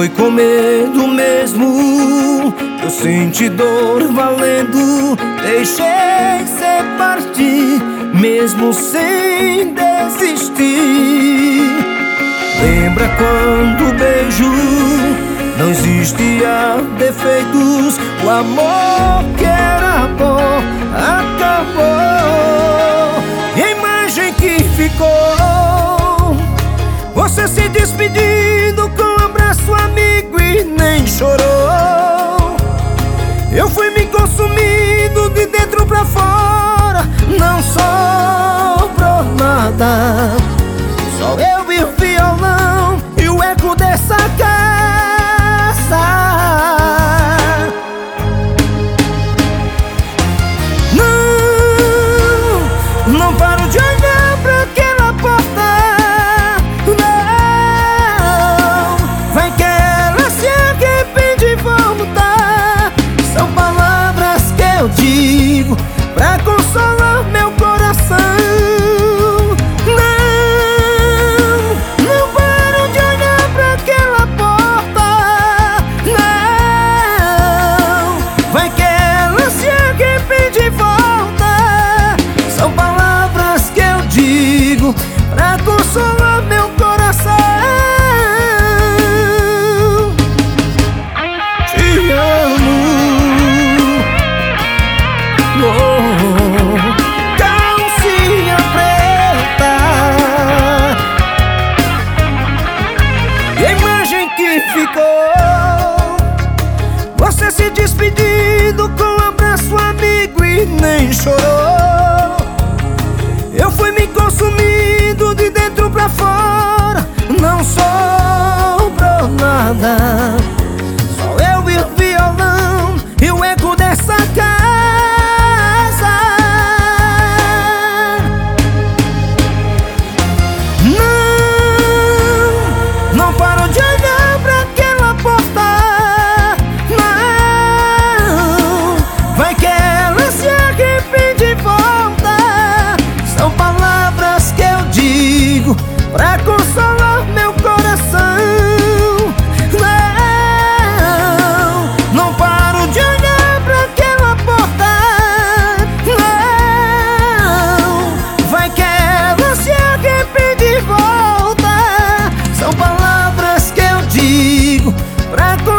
Foi com medo mesmo, eu senti dor valendo. Deixei você partir, mesmo sem desistir. Lembra quando o beijo não existia defeitos? O amor que era bom acabou. E a imagem que ficou, você se despedindo com um abraço amigo e nem chorou. Eu fui me consumindo de dentro pra fora, não sobrou nada. Só eu e o violão e o eco dessa casa. Não paro de olhar pra aquela porta. Não, vai que ela se arrepende e voltar. São palavras que eu digo pra consolar meu coração. Não paro de olhar pra aquela porta. Não, vai que ela se arrepende e volta. São palavras que eu digo pra consolar meu coração. Te amo. Calcinha preta. E a imagem que ficou, você se despedindo com um abraço amigo e nem chorou. Eu fui me consumindo de dentro pra fora, não sobrou nada. Só eu e o violão e o eco dessa casa. Não paro de olhar pra aquela porta. Não, vai que ela se arrepende e volta. São palavras que eu digo pra consolar meu coração. Não paro de olhar pra aquela porta. Não, vai que ela se arrepende e volta. São palavras que eu digo pra consolar